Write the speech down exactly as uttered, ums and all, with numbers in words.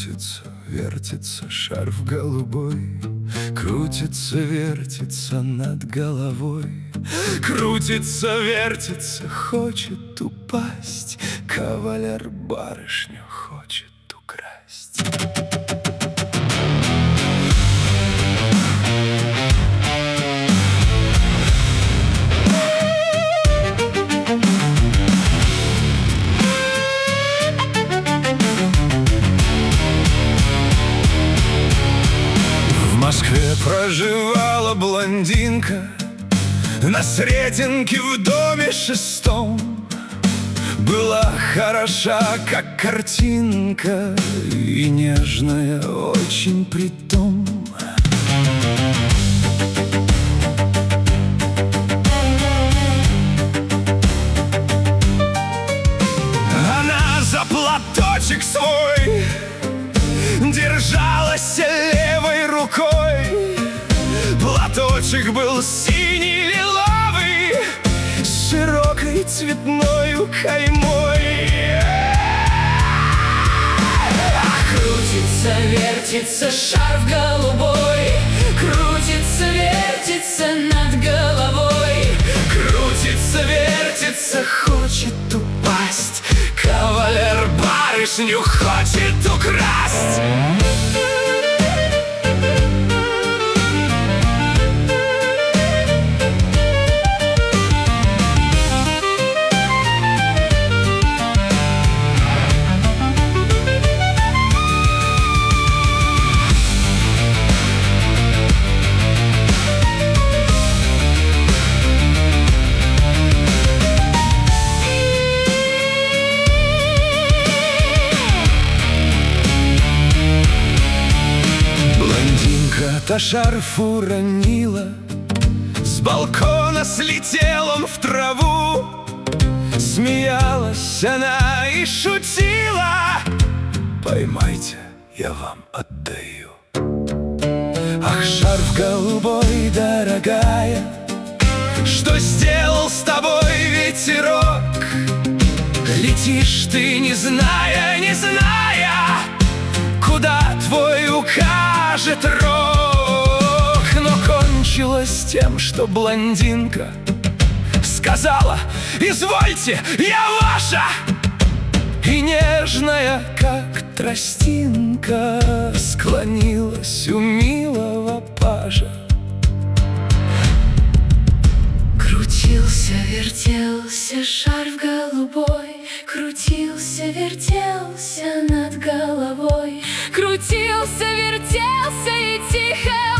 Крутится, вертится шарф голубой, крутится, вертится над головой. Крутится, вертится, хочет упасть, кавалер барышню хочет украсть. В Москве проживала блондинка на Сретенке в доме шестом. Была хороша, как картинка, и нежная очень притом. Она за платочек свой держалась левой рукой. Платочек был синий-лиловый, с широкой цветною каймой. Крутится, вертится шарф голубой, крутится, вертится над головой. Крутится, вертится, хочет упасть, кавалер барышню хочет украсть. Та шарф уронила, с балкона слетел он в траву. Смеялась она и шутила: поймайте, я вам отдаю. Ах, шарф голубой, дорогая, что сделал с тобой ветерок? Летишь ты, не зная, не зная, куда твой укажет рог. Но кончилось тем, что блондинка сказала: извольте, я ваша. И нежная, как тростинка, склонилась у милого пажа. Крутился, вертелся шарф голубой, крутился, вертелся над головой. Крутился, вертелся и тихо